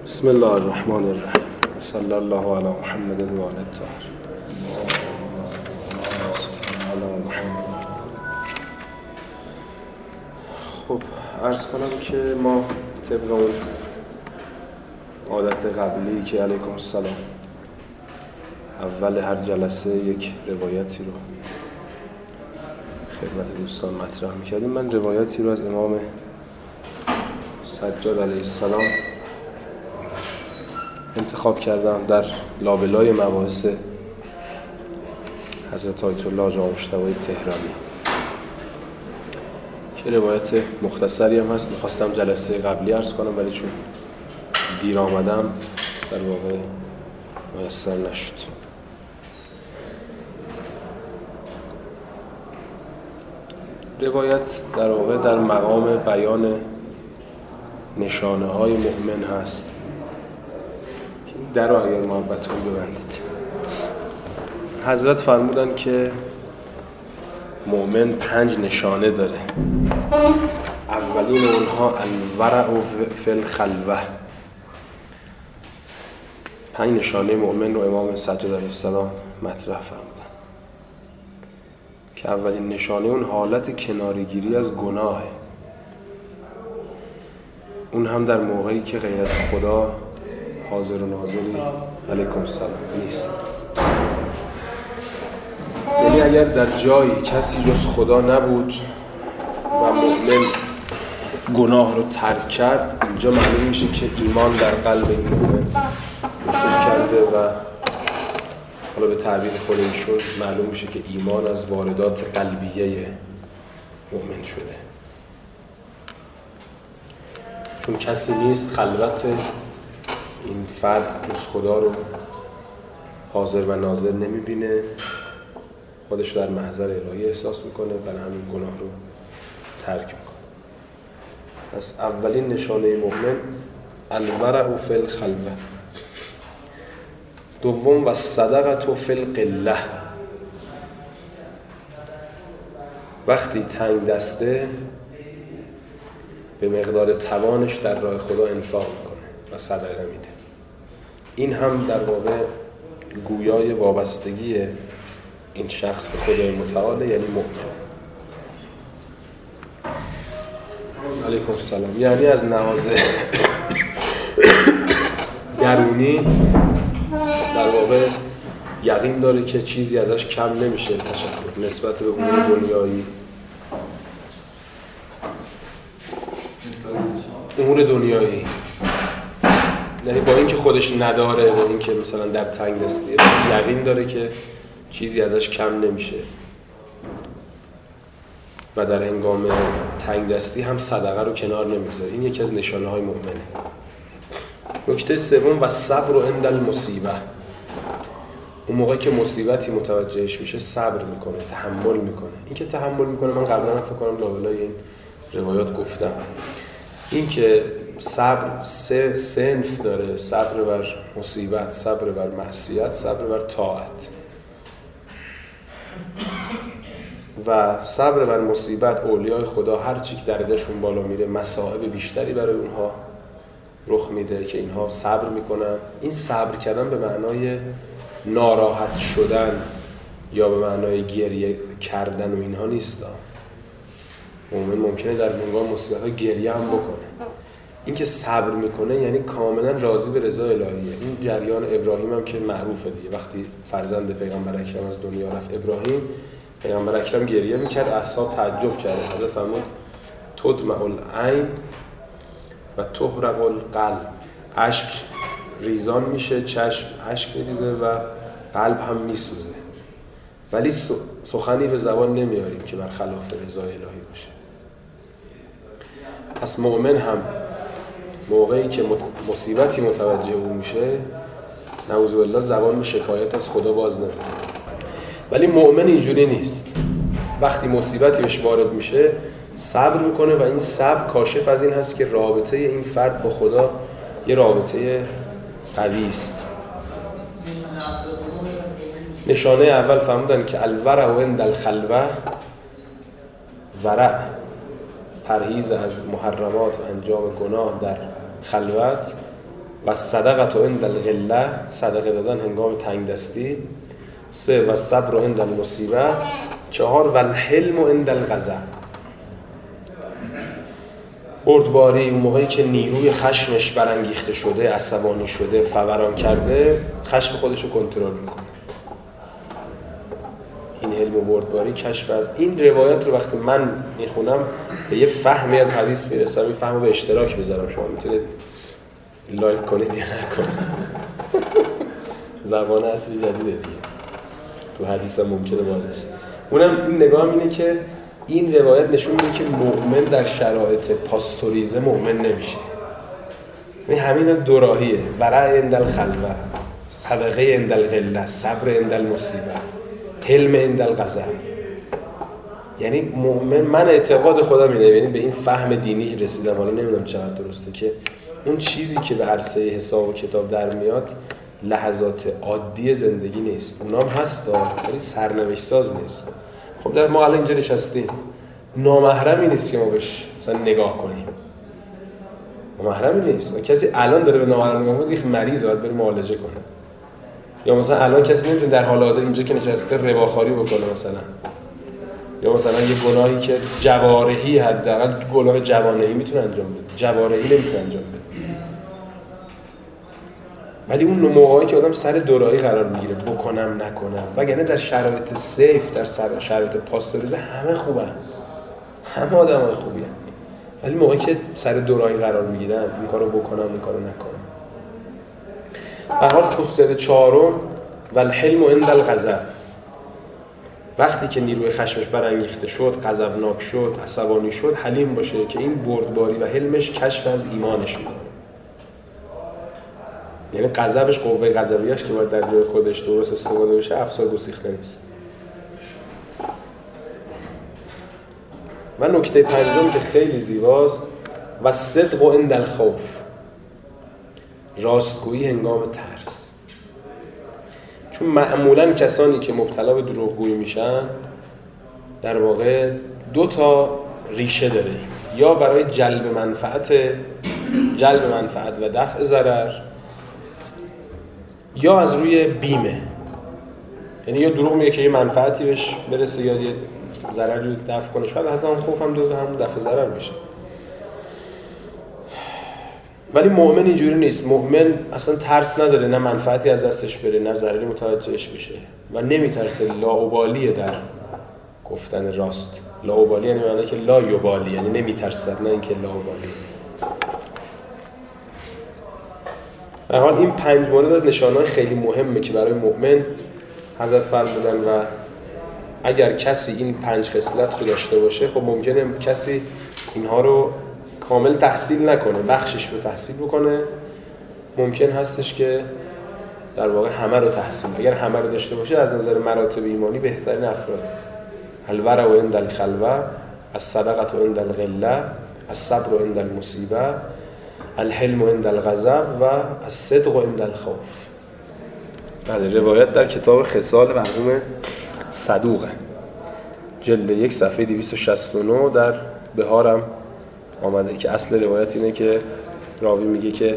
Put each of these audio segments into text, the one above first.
بسم الله الرحمن الرحیم. صلی الله علی محمد و آل الطاهر. خب عرض کنم که ما طبق اون عادت قبلی که علیکم السلام اول هر جلسه یک روایتی رو خدمت دوستان مطرح می‌کردیم. من روایتی رو از امام سجاد علیه السلام انتخاب کردم در لابلای مباحث حضرت آیت الله جامع مجتبی تهرانی که روایت مختصری هم هست. میخواستم جلسه قبلی عرض کنم ولی چون دیر آمدم در واقع میسر نشد. روایت در واقع در مقام بیان نشانه های مؤمن هست. در رو اگر محبت کنید ببندید. حضرت فرمودن که مؤمن 5 نشانه داره. اولین اونها الورع فی الخلوه. 5 نشانه مؤمن رو امام سجاد علیه السلام مطرح فرمودن که اولین نشانه اون حالت کنارگیری از گناهه. اون هم در موقعی که غیر از خدا حاضر و ناظری علیکم السلام نیست. یعنی اگر در جایی کسی جز خدا نبود و مؤمن گناه رو ترک کرد، اینجا معلوم میشه که ایمان در قلب این مؤمن نفوذ کرده و حالا به تعبیر خود ایشون معلوم میشه که ایمان از واردات قلبیه مؤمن شده. چون کسی نیست خلوت این فرد جز خدا رو حاضر و ناظر نمیبینه، خودش در محضر الهی احساس میکنه، برای همین گناه رو ترک میکنه. پس اولین نشانه مؤمن الورع فی الخلوه. دوم و الصدقه فی القله. وقتی تنگ دسته به مقدار توانش در راه خدا انفاق میکنه و صدقه میده. این هم در واقع گویای وابستگی این شخص به خدای متعال، یعنی مؤمن. علیکم السلام. یعنی از نواز درونی در واقع یقین داره که چیزی ازش کم نمیشه تشکر نسبت به امور دنیایی. امور دنیایی یعنی با اینکه خودش نداره، با اینکه مثلا در تنگ دستیه، یقین داره که چیزی ازش کم نمیشه و در هنگام تنگ دستی هم صدقه رو کنار نمیگذاره. این یکی از نشانه های مؤمنه. نکته سوم و صبر عند المصیبه. اون موقعی که مصیبتی متوجهش میشه صبر میکنه، تحمل میکنه. این که تحمل میکنه من قبلا فکر کنم لابلای این روایات گفتم، این که صبر 3 صنف داره: صبر بر مصیبت، صبر بر معصیت، صبر بر طاعت. و صبر بر مصیبت اولیای خدا هر چی که درجهشون بالا میره مصائب بیشتری برای اونها رخ میده که اینها صبر میکنن. این صبر کردن به معنای ناراحت شدن یا به معنای گریه کردن و اینها نیست. مؤمن ممکنه در هنگام مصیبت‌ها گریه هم بکنه. این که صبر میکنه یعنی کاملا راضی به رضا الهیه. این جریان ابراهیم هم که معروفه دیگه. وقتی فرزند پیغمبر اکرم از دنیا رفت ابراهیم، پیغمبر اکرم گریه میکرد، اصحاب تعجب کردن. حضرت فرمود تدمع العین و تحرق القلب. اشک ریزان میشه، چشم اشک میریزه و قلب هم میسوزه، ولی سخنی به زبان نمیاریم که برخلاف رضای الهی باشه. پس مؤمن هم موقعی که مصیبتی متوجه او میشه نعوذ بالله زبان به شکایت از خدا باز نمیکنه. ولی مؤمن اینجوری نیست. وقتی مصیبتی بهش وارد میشه صبر میکنه و این صبر کاشف از این هست که رابطه این فرد با خدا یه رابطه قوی است. نشانه اول فرمودن که الورع عند الخلوه. ورع پرهیز از محرمات و انجام گناه در خلوت. و صدقه عند الغله، صدقه دادن هنگام تنگ دستی. 3 و صبر عند المصیبه. 4 و الحلم عند الغضب، بردباری اون موقعی که نیروی خشمش برانگیخته شده، عصبانی شده، فوران کرده، خشم خودش رو کنترل میکنه. این حلم و بردباری کشف از این روایت رو وقتی من میخونم به یه فهمی از حدیث میرسم. این فهم رو به اشتراک میذارم، شما میتونید لایک کنید یا نکنید. زبان عصری جدیده دیگه، تو حدیث هم ممکنه وارد شه. اونم این نگاه اینه که این روایت نشون میده که مؤمن در شرایط پاستوریزه مؤمن نمیشه. این همین دو راهیه: ورع عند الخلوه، صدقه عند الغله، صبر عند المصیبه، حلم عند الغضب. یعنی مؤمن، من اعتقاد خودم اینه، یعنی به این فهم دینی رسیدم، حالا نمیدونم چقدر درسته، که اون چیزی که به عرصه حساب و کتاب در میاد لحظات عادی زندگی نیست. اونام هست ولی سرنوشت ساز نیست. خب در ما الان اینجا نشستیم، نامحرمی نیست که ما بهش مثلا نگاه کنیم، نامحرمی نیست. کسی الان داره به نامحرم نگاه میکنه، یک مریضه، باید بره معالجه کنه. یا مثلا الان کسی نمیتونه در حال حاضر اینجا که نشسته رباخواری بکنه مثلا، یا مثلا یه گناهی که جوارحی، حداقل گناه جوانحی میتونه انجام بده، جوارحی نمیتونه انجام بده. ولی اون موقعی که آدم سر دوراهی قرار میگیره، بکنم نکنم، وگرنه در شرایط سیف، در شرایط پاستوریزه همه خوبن، همه آدمای خوبی هن. ولی موقعی که سر دوراهی قرار میگیرن، این کارو بکنم این کارو نکنم. به حال خصوصیت 4 و الحلم عند الغضب، وقتی که نیروی خشمش برانگیخته شد، غضبناک شد، عصبانی شد، حلیم باشه که این بردباری و حلمش کشف از ایمانش میکنه. یعنی غضبش، قوه غضبیش که باید در جای خودش درست استفاده بشه، افسار گسیخته نیست. و نکته 5 که خیلی زیباست: و صدق عند الخوف، راستگویی هنگام ترس. چون معمولاً کسانی که مبتلا به دروغگویی میشن در واقع 2 تا ریشه داره: یا برای جلب منفعت و دفع ضرر، یا از روی بیمه. یعنی یا دروغ میگه که یه منفعتی بهش برسه یا یه ضرری رو دفع کنه، شاید حتی اون خوف هم جزو همون دفع ضرر بشه. ولی مؤمن اینجوری نیست. مؤمن اصلا ترس نداره، نه منفعتی از دستش بره نه ضرری متوجهش بشه و نمیترسه. لاابالیه در گفتن راست. لاابالی یعنی معنی که لا یبالی، یعنی نمیترسد، نه اینکه لاابالی. به حال این 5 مورد از نشانه‌های خیلی مهمه که برای مؤمن حضرت فرمودن و اگر کسی این 5 خصلت رو داشته باشه، خب ممکنه کسی اینها رو کامل تحصیل نکنه، بخشش رو تحصیل بکنه. ممکن هستش که در واقع همه رو تحصیل، اگر همه رو داشته باشه، از نظر مراتب ایمانی بهترین افراد: الورع عند الخلوه، الصدقه عند الغله، الصبر عند المصیبه، الحلم عند الغضب و الصدق عند الخوف. بله، روایت در کتاب خصال مرحوم صدوقه، جلد 1 صفحه 269 در بهارم آمده که اصل روایت اینه که راوی میگه که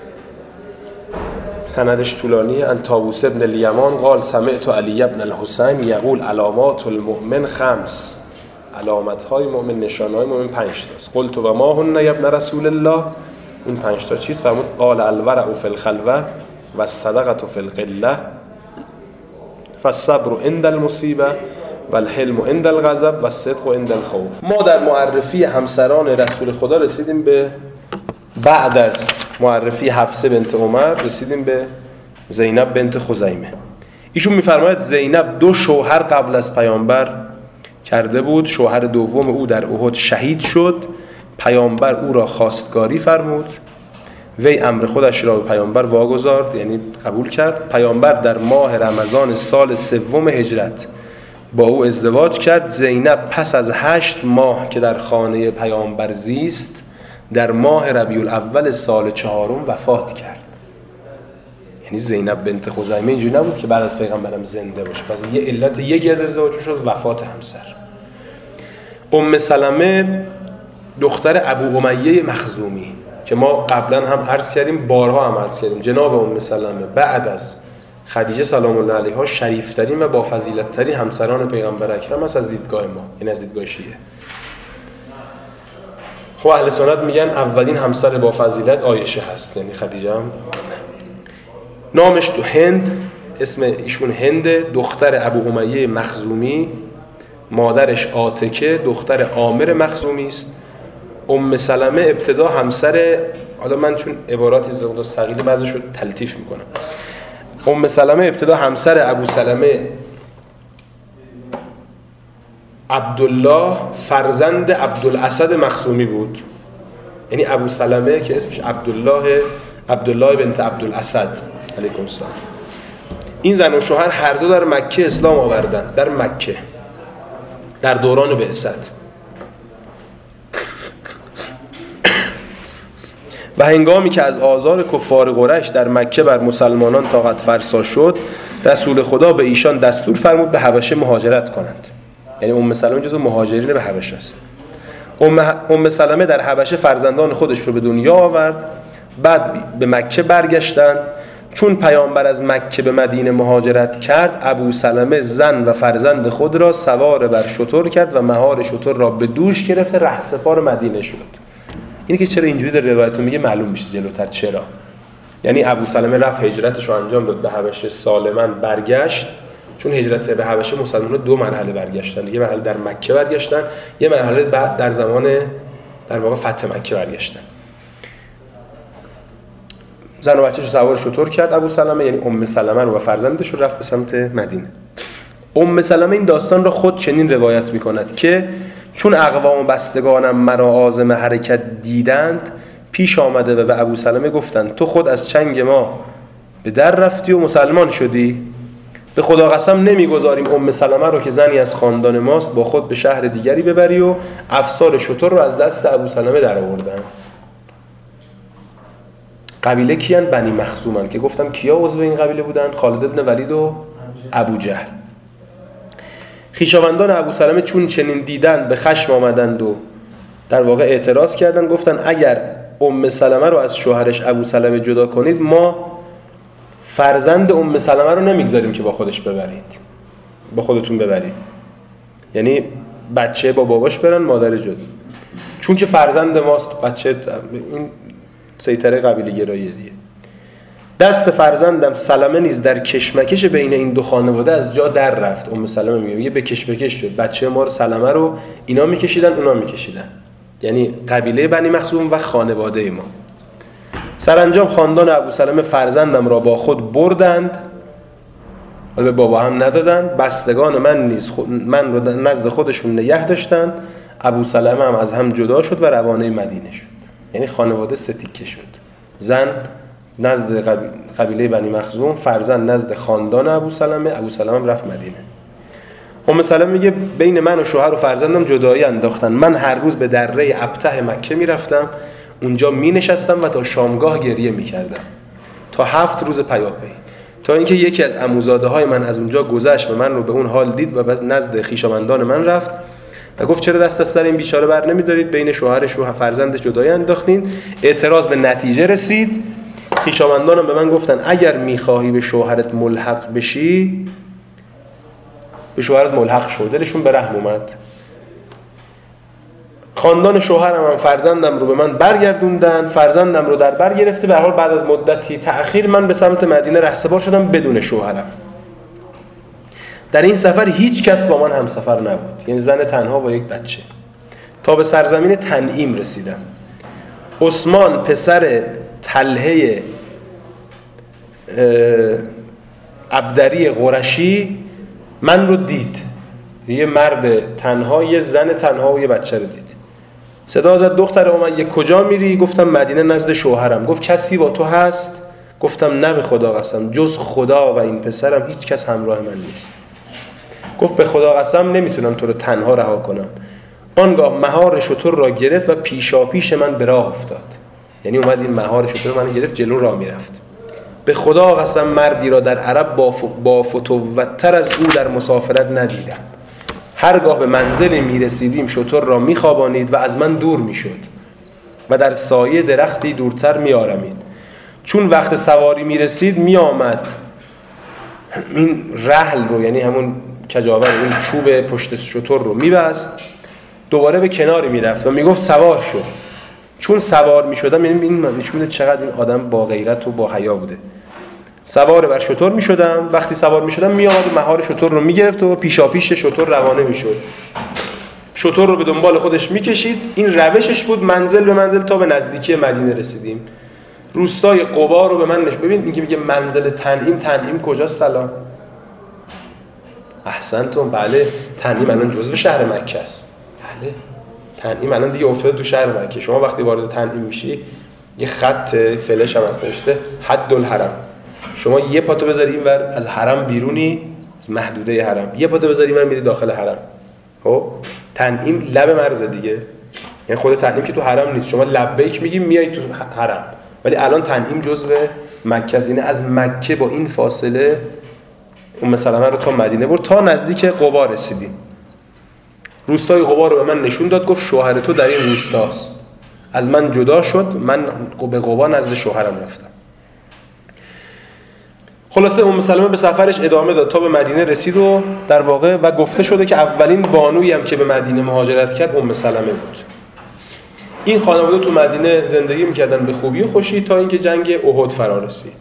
سندش طولانیه: ان طاووس ابن الیمان قال سمعت علی ابن الحسین یقول علامات المؤمن 5، علامت‌های مؤمن، نشانه‌های مؤمن 5 تاست. قلت و ما هن یا ابن رسول الله، این 5 تا چیست؟ فرمود قال الورع فی الخلوه و الصدقه فی القله فالصبر عند المصیبه و الحلم عند الغضب و الصدق عند الخوف. ما در معرفی همسران رسول خدا رسیدیم به، بعد از معرفی حفصه بنت عمر رسیدیم به زینب بنت خزیمه. ایشون میفرماید زینب 2 شوهر قبل از پیامبر کرده بود. شوهر دوم او در احد شهید شد. پیامبر او را خواستگاری فرمود، وی امر خودش را به پیامبر واگذارد، یعنی قبول کرد. پیامبر در ماه رمضان سال 3 هجرت با او ازدواج کرد. زینب پس از 8 ماه که در خانه پیامبر زیست، در ماه ربیع الاول سال 4 وفات کرد. یعنی زینب بنت خزیمه اینجوری نبود که بعد از پیغمبرم زنده باشه، پس یه علت یکی از ازدواج شد وفات همسر. ام سلمه دختر ابو امیه مخزومی، که ما قبلا هم عرض کردیم، بارها هم عرض کردیم، جناب ام سلمه بعد از خدیجه سلام الله علیها شریفترین و با فضیلت‌ترین همسران پیغمبر اکرم است از دیدگاه ما، این از دیدگاه شیعه. خب اهل سنت میگن اولین همسر با فضیلت عایشه هست، یعنی خدیجه هم. نامش تو هند، اسم ایشون هنده، دختر ابو امیه مخزومی، مادرش عاتکه دختر عامر مخزومی است. ام سلمه ابتدا همسر، حالا من چون عباراتی زیاد ثقیله بعضیشو تلطیف میکنم، ام سلمه ابتدا همسر ابو سلمه عبدالله فرزند عبدالاسد مخزومی بود. یعنی ابو سلمه که اسمش عبدالله بنت عبدالاسد علیکم السلام. این زن و شوهر هر دو در مکه اسلام آوردن، در مکه در دوران بعثت. و هنگامی که از آزار کفار قریش در مکه بر مسلمانان طاقت فرسا شد، رسول خدا به ایشان دستور فرمود به حبشه مهاجرت کنند. یعنی ام سلمه جزو مهاجرین به حبشه است. ام سلمه در حبشه فرزندان خودش رو به دنیا آورد، بعد به مکه برگشتند. چون پیامبر از مکه به مدینه مهاجرت کرد، ابو سلمه زن و فرزند خود را سوار بر شتر کرد و مهار شتر را به دوش گرفته رهسپار مدینه شد. اینی که چرا اینجوری در روایت میگه معلوم میشه جلوتر چرا. یعنی ابو سلمه رفت هجرتش رو انجام داد به حبشه، سالما برگشت. چون هجرت به حبشه مسلمان‌ها دو مرحله برگشتن، یه مرحله در مکه برگشتن، یه مرحله بعد در زمان در واقع فتح مکه برگشتن. زن و بچه‌شو سوار شتر کرد ابو سلمه، یعنی ام سلمه رو و فرزندش رو رفت به سمت مدینه. ام سلمه این داستان را خود چنین روایت می‌کند که چون اقوام بستگانم مرا عازم حرکت دیدند، پیش آمده و به ابو سلمه گفتند تو خود از چنگ ما به در رفتی و مسلمان شدی؟ به خدا قسم نمیگذاریم ام سلمه رو که زنی از خاندان ماست با خود به شهر دیگری ببری، و افسار شتر رو از دست ابو سلمه در آوردن. قبیله کیان؟ بنی مخزومن که گفتم کیا عضو این قبیله بودن؟ خالد ابن ولید و ابو جهل. خویشاوندان ابو سلمه چون چنین دیدن به خشم آمدند و در واقع اعتراض کردند، گفتند اگر ام سلمه رو از شوهرش ابو سلمه جدا کنید، ما فرزند ام سلمه رو نمیگذاریم که با خودش ببرید، با خودتون ببرید. یعنی بچه با باباش برن، مادر جدا. چون که فرزند ماست، بچه این سیطره قبیله گراییه دیگه. دست فرزندم سلمه نیز در کشمکش بین این دو خانواده از جا در رفت. ام سلمه میگه به کشمکش شد، بچه ما رو سلمه رو اینا میکشیدن اونا میکشیدن، یعنی قبیله بنی مخزوم و خانواده ما. سرانجام خاندان ابو سلمه فرزندم را با خود بردند و به بابا هم ندادند. بستگان من نیز من رو نزد خودشون نگه داشتند. ابو سلمه هم از هم جدا شد و روانه مدینه شد. یعنی خانواده سه تیکه شد، زن نزد قبیله بنی مخزوم، فرزند نزد خاندان ابو سلمه، ابو سلمه هم رفت مدینه. ام سلمه میگه بین من و شوهر و فرزندم جدایی انداختن. من هر روز به دره ابته مکه میرفتم، اونجا می نشستم و تا شامگاه گریه می کردم تا 7 روز پیاپی، تا اینکه یکی از عموزاده های من از اونجا گذشت و من رو به اون حال دید و نزد خویشاوندان من رفت و گفت چرا دست از سر این بیچاره بر نمیدارید؟ بین شوهرش و فرزندش جدایی انداختین. اعتراض به نتیجه رسید. خویشاوندانم به من گفتن اگر میخواهی به شوهرت ملحق بشی، به شوهرت ملحق شو. دلشون به رحم اومد. خاندان شوهرم هم فرزندم رو به من برگردوندن، فرزندم رو در بر گرفته. به هر حال بعد از مدتی تأخیر من به سمت مدینه رهسپار شدم بدون شوهرم. در این سفر هیچ کس با من همسفر نبود، یعنی زن تنها با یک بچه. تا به سرزمین تنعیم رسیدم. عثمان پسر طلحه عبدری قرشی من رو دید، یه مرد تنها، یه زن تنها و یه بچه رو دید. صدا زد دختر امیه کجا میری؟ گفتم مدینه نزد شوهرم. گفت کسی با تو هست؟ گفتم نه به خدا قسم، جز خدا و این پسرم هیچ کس همراه من نیست. گفت به خدا قسم نمیتونم تو رو تنها رها کنم. آنگاه مهار شتر را گرفت و پیشا پیش من به راه افتاد. یعنی اومد این مهار شتر من گرفت جلو راه میرفت. به خدا قسم مردی را در عرب با فتوتر از او در مسافرت ندیدم. هرگاه به منزلی میرسیدیم شتر را میخوابانید و از من دور میشد. و در سایه درختی دورتر می‌آرمید. چون وقت سواری میرسید میآمد این رحل رو، یعنی همون کجاور، این چوب پشت شتر رو میبست، دوباره به کناری میرفت و میگفت سوار شو. چون سوار میشدم، یعنی این نشون میده چقدر این آدم با غیرت و با حیا بوده. سوار بر شتر میشدم، وقتی سوار میشدم میآمد مهار شتر رو میگرفت و پیشاپیش شتر روانه میشد. شتر رو به دنبال خودش میکشید. این روشش بود منزل به منزل تا به نزدیکی مدینه رسیدیم. روستای قبا رو به من ببین، اینکه میگه منزل تنعیم کجاست الان؟ احسنتون، بله، تنعیم الان جزو شهر مکه است. بله، تنعیم الان دیگه افتاده تو شهر مکه. شما وقتی وارد تنعیم میشی یه خط فلش هم هست نوشته حد الحرم. شما یه پاتو بذاری اینور از حرم بیرونی، از محدوده حرم، یه پاتو بذاری اینور میری داخل حرم. خب تنعیم لب مرز دیگه، یعنی خود تنعیم که تو حرم نیست، شما لبیک میگی میای تو حرم، ولی الان تنعیم جزو مکه است. یعنی از مکه با این فاصله ام سلمه رو تا مدینه برد تا نزدیک قبا رسیدیم. روستای قبا رو به من نشون داد، گفت شوهر تو در این روستاست. از من جدا شد، من به قبا نزد شوهرم رفتم. خلاصه ام سلمه به سفرش ادامه داد تا به مدینه رسید و در واقع و گفته شده که اولین بانویی هم که به مدینه مهاجرت کرد ام سلمه بود. این خانواده تو مدینه زندگی میکردن به خوبی و خوشی تا اینکه جنگ احد فرا رسید.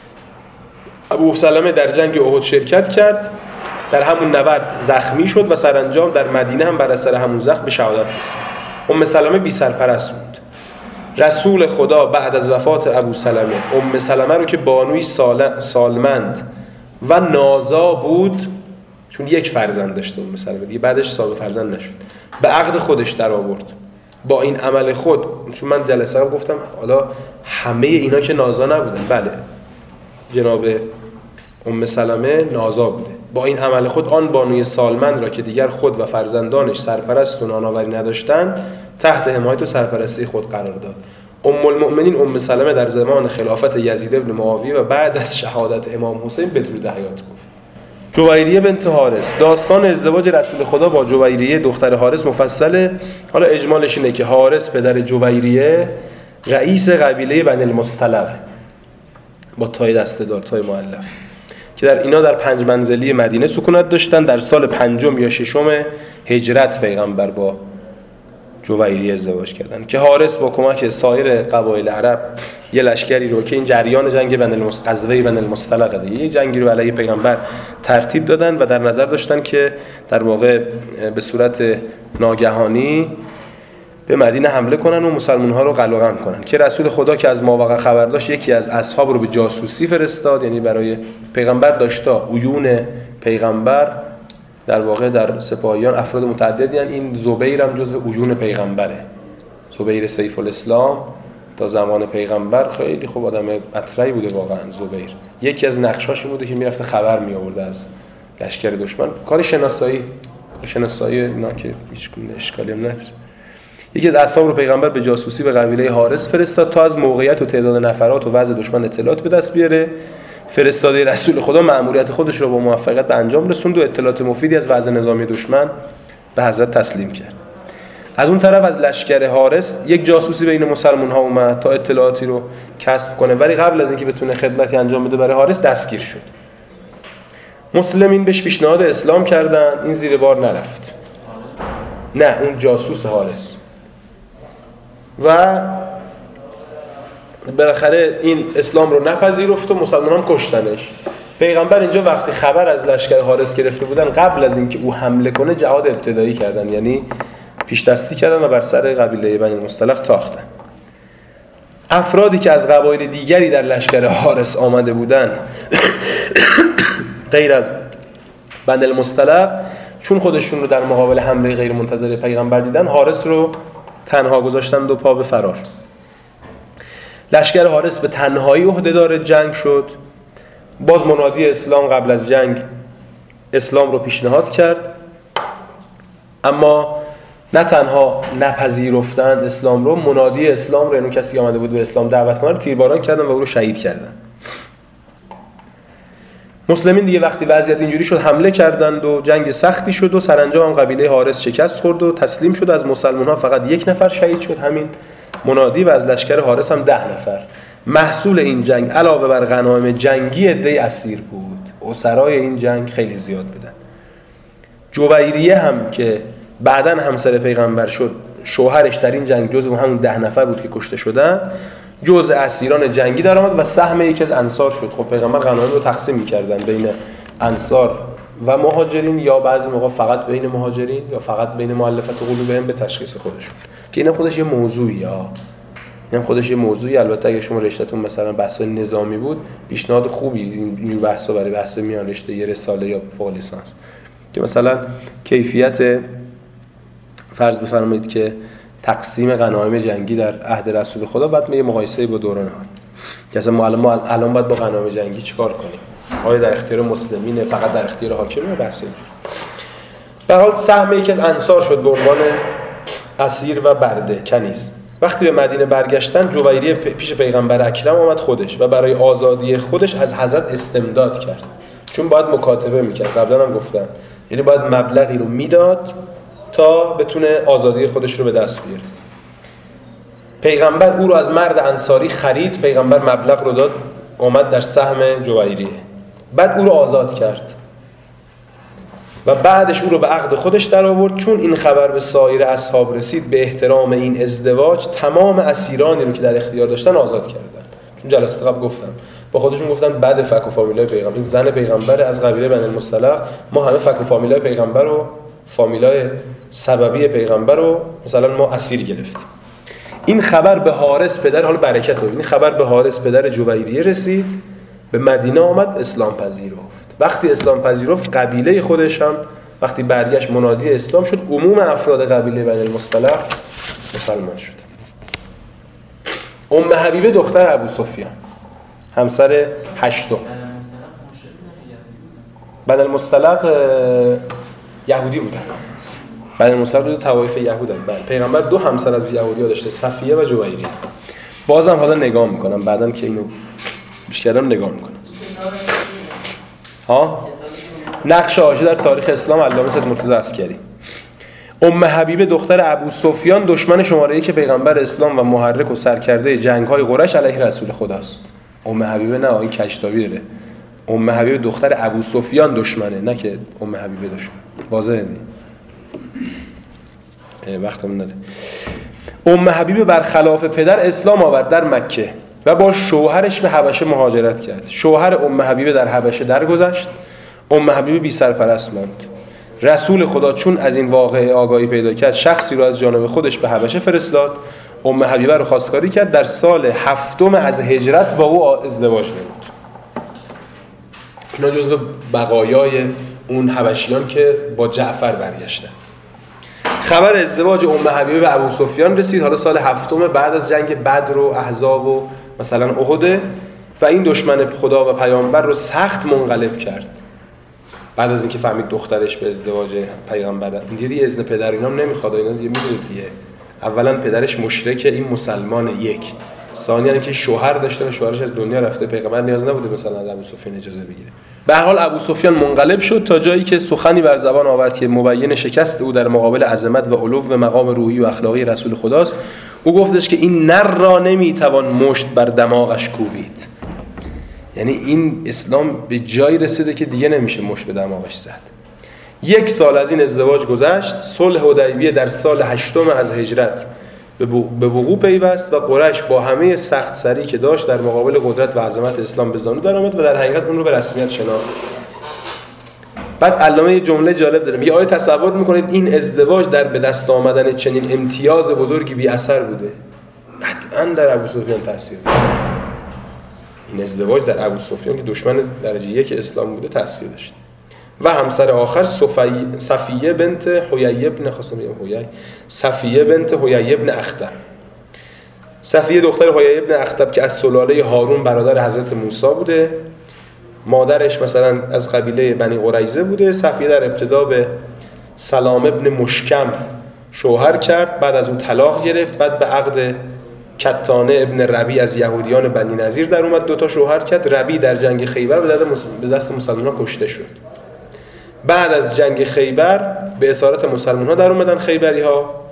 ابو سلمه در جنگ احد شرکت کرد، در همون نبرد زخمی شد و سرانجام در مدینه هم بر اثر همون زخم به شهادت رسید. ام سلمه بی سرپرست بود. رسول خدا بعد از وفات ابو سلمه ام سلمه رو که بانوی سالمند و نازا بود، چون یک فرزند داشته ام سلمه دیگه، بعدش صاحب فرزند نشد، به عقد خودش در آورد. با این عمل خود، چون من جلسه هم گفتم حالا همه اینا که نازا نبودن، بله جناب ام سلمه نازا بوده، با این عمل خود آن بانوی سالمند را که دیگر خود و فرزندانش سرپرست و نانآوری نداشتند تحت حمایت و سرپرستی خود قرار داد. ام المؤمنین ام سلمه در زمان خلافت یزید ابن معاویه و بعد از شهادت امام حسین بدرود حیات گفت. جویریه بنت حارث. داستان ازدواج رسول خدا با جویریه دختر حارث مفصله. حالا اجمالش اینه که حارث پدر جویریه رئیس قبیله بنی المصطلق با تای دسته‌دار، تای مؤلف، که در اینا در 5 منزلی مدینه سکونت داشتن. در سال 5 یا 6 هجرت پیغمبر با جویریه ازدواج کردن که حارث با کمک سایر قبایل عرب یه لشکری رو که این جریان جنگ غزوه بنی المصطلق دیگه، یه جنگی رو علیه پیغمبر ترتیب دادن و در نظر داشتن که در واقع به صورت ناگهانی به مدینه حمله کنن و مسلمان‌ها رو قلقم کنن. که رسول خدا که از ماوقع خبر داشت یکی از اصحاب رو به جاسوسی فرستاد، یعنی برای پیغمبر داشتا عیون پیغمبر در واقع در سپاهیان افراد متعددی هستند. این زبیر هم جزو عیون پیغمبره، زبیر سیف الاسلام تا زمان پیغمبر خیلی خوب آدم مطرحی بوده واقعا. زبیر یکی از نقشاش بوده که میرفته خبر می آورده از لشکر دشمن، کار شناسایی اینا که هیچ گونه اشکالی هم نداره. یکی از اصحاب رو پیغمبر به جاسوسی به قبیله حارث فرستاد تا از موقعیت و تعداد نفرات و وضع دشمن اطلاعات به دست بیاره. فرستاده رسول خدا مأموریت خودش رو با موفقیت به انجام رسوند و اطلاعات مفیدی از وضع نظامی دشمن به حضرت تسلیم کرد. از اون طرف از لشکر حارث یک جاسوسی بین مسلمان ها اومد تا اطلاعاتی رو کسب کنه، ولی قبل از اینکه بتونه خدمتی انجام بده برای حارث دستگیر شد. مسلمین بهش پیشنهاد اسلام کردن، این زیر بار نرفت. نه، اون جاسوس حارث. و بالاخره این اسلام رو نپذیرفت و مسلمانان کشتنش. پیغمبر اینجا وقتی خبر از لشکر حارث گرفته بودن، قبل از اینکه او حمله کنه جهاد ابتدایی کردن، یعنی پیش دستی کردن و بر سر قبیله بنی المصطلق تاختن. افرادی که از قبایل دیگری در لشکر حارث آمده بودن غیر از بنی المصطلق، چون خودشون رو در مقابل حمله غیر منتظره پیغمبر دیدن، حارث رو تنها گذاشتند و پا به فرار. لشکر حارث به تنهایی عهدهدار جنگ شد. باز منادی اسلام قبل از جنگ اسلام رو پیشنهاد کرد، اما نه تنها نپذیرفتند اسلام رو، منادی اسلام رو، یعنی کسی که آمده بود به اسلام دعوت کنه، تیرباران کردن و او رو شهید کردن. مسلمین دیگه وقتی وضعیت اینجوری شد حمله کردند و جنگ سختی شد و سرانجام قبیله حارث شکست خورد و تسلیم شد. از مسلمان‌ها فقط 1 نفر شهید شد، همین منادی و از لشکر حارس هم 10 نفر. محصول این جنگ علاوه بر غنایم جنگی عده اسیر بود. اسرای این جنگ خیلی زیاد بودن. جویریه هم که بعداً همسر پیغمبر شد، شوهرش در این جنگ جزو همون 10 نفر بود که کشته شدن، جزء اسیران جنگی در آمد و سهم یکی از انصار شد. خب پیغمبر غنایم رو تقسیم می‌کردن بین انصار و مهاجرین، یا بعضی موقع فقط بین مهاجرین یا فقط بین مؤلفه قلوبهم به تشخیص خودشون، که اینا خودش یه موضوعیه. اینم خودش یه موضوعی. البته اگه شما رشته‌تون مثلا بحث نظامی بود، پیشنهاد خوبی این بحثا برای بحث میان رشته یه رساله یا فوق لیسانس، که مثلا کیفیت فرض بفرمایید که تقسیم غنایم جنگی در عهد رسول خدا بعد یه مقایسه با دوران حال، که اصلا ما الان باید با غنایم جنگی چیکار کنیم؟ آیا در اختیار مسلمینه، فقط در اختیار حاکمه؟ بحث اینجوری. در حال سهم یکی از انصار شد به عنوان اسیر و برده کنیز. وقتی به مدینه برگشتن، جویریه پیش پیغمبر اکرم آمد خودش و برای آزادی خودش از حضرت استمداد کرد، چون باید مکاتبه میکرد. قبلا هم گفتم، یعنی باید مبلغی رو میداد تا بتونه آزادی خودش رو به دست بیاره. پیغمبر او رو از مرد انصاری خرید، پیغمبر مبلغ رو داد، اومد در سهم جویریه، بعد او رو آزاد کرد و بعدش او رو به عقد خودش در آورد. چون این خبر به سایر اصحاب رسید، به احترام این ازدواج تمام اسیرانی رو که در اختیار داشتن آزاد کردن. چون جلسه قبل گفتم، با خودشون گفتن بعد فک و فامیلای پیغمبر، این زن پیغمبر از قبیله بنی المصطلق، ما همه فک و فامیلای پیغمبر و فامیلای سببی پیغمبر رو مثلا ما اسیر گرفتیم. این خبر به حارس پدر، حالا برکت رو، این خبر به حارس پدر جویریه رسید، به مدینه آمد، اسلام پذیرفت. وقتی اسلام پذیرفت، قبیله خودش هم وقتی برگشت منادی اسلام شد، عموم افراد قبیله بنی المصطلق مسلمان شد. ام حبیبه دختر ابو سفیان، همسر هشتم. بنی المصطلق یهودی بودن. بنی المصطلق بود طوایف یهودن. پیغمبر 2 همسر از یهودی‌ها داشته، صفیه و جویریه. بازم حالا نگاه میکنم، بعدم که اینو بیشترم نگاه میکنم. نقش عایشه در تاریخ اسلام، علامه سید مرتضی عسکری. ام حبیبه دختر ابو سفیان دشمن شماره 1 پیغمبر اسلام و محرک و سرکرده جنگ‌های قریش علیه رسول خداست. ام حبیبه نه این کشتابی داره. ام حبیبه دختر ابو سفیان دشمنه، نه که ام حبیبه دشمن. واضحه نه؟ وقتمون نده. ام حبیبه برخلاف پدر اسلام آورد در مکه و با شوهرش به حبشه مهاجرت کرد. شوهر ام حبیبه در حبشه درگذشت. ام حبیبه بی سرپرست ماند. رسول خدا چون از این واقعه آگاهی پیدا کرد، شخصی رو از جانب خودش به حبشه فرستاد. ام حبیبه رو خواستگاری کرد. در سال 7 از هجرت با او ازدواج نمود. اینا جزو بقایای اون حبشیان که با جعفر برگشتن. خبر ازدواج ام حبیبه به ابو سفیان رسید. حالا سال 7 بعد از جنگ بدر و احزاب و مثلا احد، و این دشمن خدا و پیامبر رو سخت منقلب کرد. بعد از اینکه فهمید دخترش به ازدواج پیغمبر، اینجوری اذن پدر اینام نمیخواد، اینا دیگه میدونید دیگه. اولا پدرش مشرکه، این مسلمانه، یک. ثانیاً اینکه شوهر داشته و شوهرش از دنیا رفته، پیغمبر نیاز نبوده مثلا از ابو سفیان اجازه بگیره. به هر حال ابو سفیان منقلب شد تا جایی که سخنی بر زبان آورد که مبین شکست او در مقابل عظمت و علو و مقام روحی و اخلاقی رسول خداست. او گفتش که این نر را نمیتوان مشت بر دماغش کوبید. یعنی این اسلام به جایی رسیده که دیگه نمیشه مشت به دماغش زد. 1 سال از این ازدواج گذشت. صلح حدیبیه در سال 8 از هجرت به وقوع پیوست و قریش با همه سخت سری که داشت در مقابل قدرت و عظمت اسلام به زانو درآمد و در حقیقت اون رو به رسمیت شناخت. بعد علامه یه جمله جالب داره، میگه آیا تصور میکنید این ازدواج در به دست آمدن چنین امتیاز بزرگی بی اثر بوده؟ قطعاً در ابو سفیان تاثیر داشت. این ازدواج در ابو سفیان که دشمن درجه 1 اسلام بوده تاثیر داشت. و همسر آخر صفیه بنت حیی ابن صفیه بنت حیی ابن اخطب. صفیه دختر حیی ابن اخطب که از سلاله هارون برادر حضرت موسی بوده. مادرش مثلا از قبیله بنی قریظه بوده. صفیه در ابتدا به سلام ابن مشکم شوهر کرد، بعد از اون طلاق گرفت، بعد به عقد کتانه ابن ربی از یهودیان بنی نظیر در اومد، 2 تا شوهر کرد. ربی در جنگ خیبر به دست مسلمان‌ها کشته شد. بعد از جنگ خیبر به اسارت مسلمان‌ها در اومدن خیبری‌ها.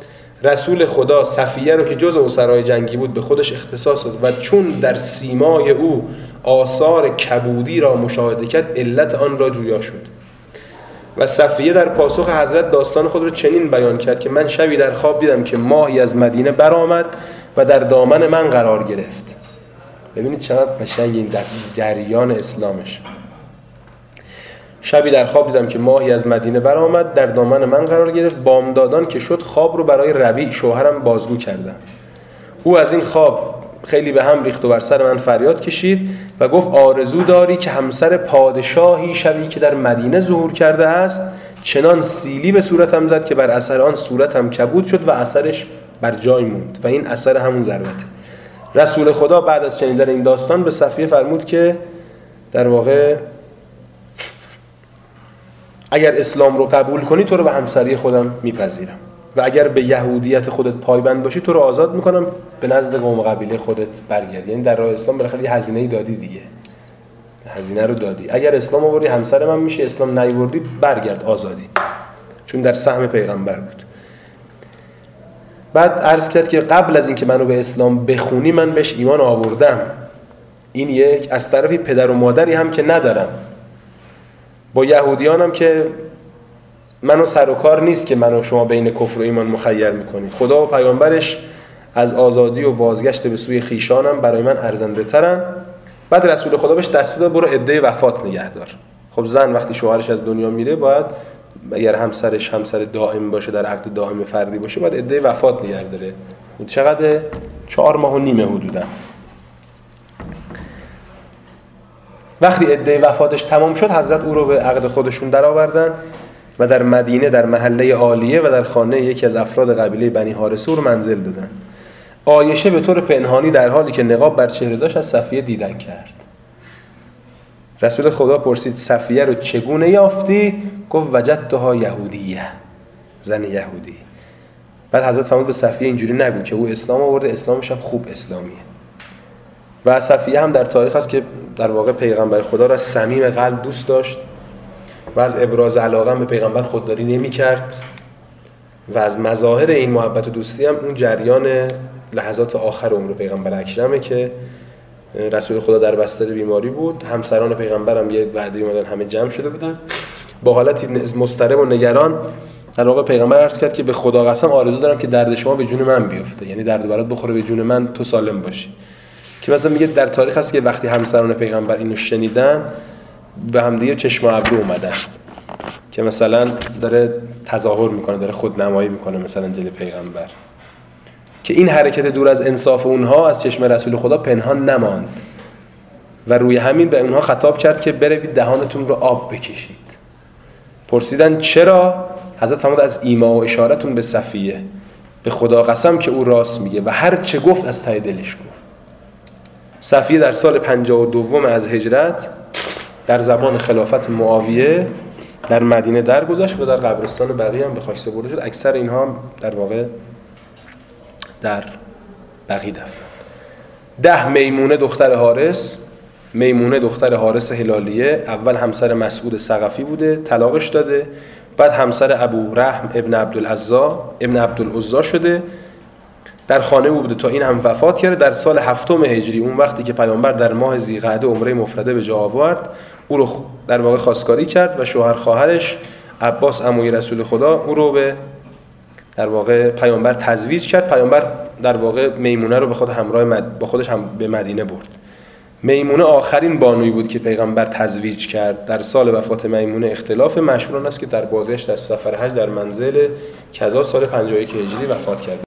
رسول خدا صفیه رو که جز اسرای جنگی بود به خودش اختصاص داد و چون در سیمای او آثار کبودی را مشاهده کرد علت آن را جویا شد. و صفیه در پاسخ حضرت داستان خود را چنین بیان کرد که من شبی در خواب دیدم که ماهی از مدینه برآمد و در دامن من قرار گرفت. ببینید چقدر قشنگ این جریان اسلامش. شبی در خواب دیدم که ماهی از مدینه برآمد در دامن من قرار گرفت. بامدادان که شد خواب رو برای ربیع شوهرم بازگو کردم. او از این خواب خیلی به هم ریخت و بر سر من فریاد کشید و گفت آرزو داری که همسر پادشاهی شوی که در مدینه ظهور کرده است. چنان سیلی به صورتم زد که بر اثر آن صورتم کبود شد و اثرش بر جای موند و این اثر همون ضربته. رسول خدا بعد از شنیدن این داستان به صفیه فرمود که در واقع اگر اسلام رو قبول کنی تو رو به همسری خودم میپذیرم و اگر به یهودیت خودت پایبند باشی تو رو آزاد میکنم به نزد قوم قبیله خودت برگرد. یعنی در راه اسلام بالاخره یه هزینه‌ای دادی دیگه، هزینه رو دادی. اگر اسلام آوردی همسر من میشه، اسلام نیاوردی برگرد آزادی، چون در سهم پیغمبر بود. بعد عرض کرد که قبل از اینکه منو به اسلام بخونی من بهش ایمان آوردم. این یک. از طرفی پدر و مادری هم که ندارم، با یهودیانم که منو سر و کار نیست که منو شما بین کفر و ایمان مخیر میکنی. خدا و پیامبرش از آزادی و بازگشت به سوی خیشانم برای من ارزنده ترن. بعد رسول خدا بهش دستور داد برو عده وفات نگه دار. خب زن وقتی شوهرش از دنیا میره باید اگر همسرش همسر دائم باشه، در عقد دائم فردی باشه، باید عده وفات نگه داره. چقدر؟ 4 ماه و نیمه حدودا. وقتی عده وفاتش تمام شد حضرت او رو به عقد خودشون در آوردن و در مدینه در محله عالیه و در خانه یکی از افراد قبیله بنی حارثه او رو منزل دادن. عایشه به طور پنهانی در حالی که نقاب بر چهره داشت از صفیه دیدن کرد. رسول خدا پرسید صفیه رو چگونه یافتی؟ گفت وجدتها یهودیه، زن یهودی. بعد حضرت فرمود به صفیه اینجوری نگو که او اسلام آورده، اسلامش هم خوب اسلامیه. و صفیه هم در تاریخ هست که در واقع پیغمبر خدا را از صمیم قلب دوست داشت و از ابراز علاقه به پیغمبر خودداری نمی‌کرد و از مظاهر این محبت و دوستی هم اون جریان لحظات آخر عمر پیغمبر اکرمه که رسول خدا در بستر بیماری بود. همسران پیغمبر هم یه وعده اومدن همه جمع شده بودن. با حالتی مضطرب و نگران در واقع پیغمبر عرض کرد که به خدا قسم آرزو دارم که درد شما به جون من بیفته، یعنی درد برات بخوره به جون من، تو سالم باشی. که مثلا میگه در تاریخ هست که وقتی همسران پیغمبر اینو شنیدن به همدیگه چشم و ابرو اومدن که مثلا داره تظاهر میکنه، داره خودنمایی میکنه مثلا جلوی پیغمبر، که این حرکت دور از انصاف اونها از چشم رسول خدا پنهان نماند و روی همین به اونها خطاب کرد که بروید دهانتون رو آب بکشید. پرسیدن چرا؟ حضرت فرمود از ایما و اشارتون به صفیه، به خدا قسم که او راست میگه و هر چه گفت از ته دلش گفت. صفیه در سال 52 از هجرت در زمان خلافت معاویه در مدینه درگذشت و در قبرستان بقیع هم به خاک سپرده شد. اکثر اینها هم در واقع در بقیع دفن. 10 میمونه دختر حارث. میمونه دختر حارث هلالیه اول همسر مسعود ثقفی بوده، طلاقش داده. بعد همسر ابو رحم ابن عبدالعزا شده، در خانه او بوده تا این هم وفات کرده. در سال 7 هجری اون وقتی که پیامبر در ماه ذی‌قعده عمره مفرده به جا آورد او رو در واقع خواستگاری کرد و شوهر خواهرش عباس عموی رسول خدا او رو به در واقع پیامبر تزویج کرد. پیامبر در واقع میمونه رو به خود همراه با خودش هم به مدینه برد. میمونه آخرین بانویی بود که پیغمبر تزویج کرد. در سال وفات میمونه اختلاف مشهور است که در بازگشت از سفر حج در منزل کذا سال 51 هجری وفات کرد.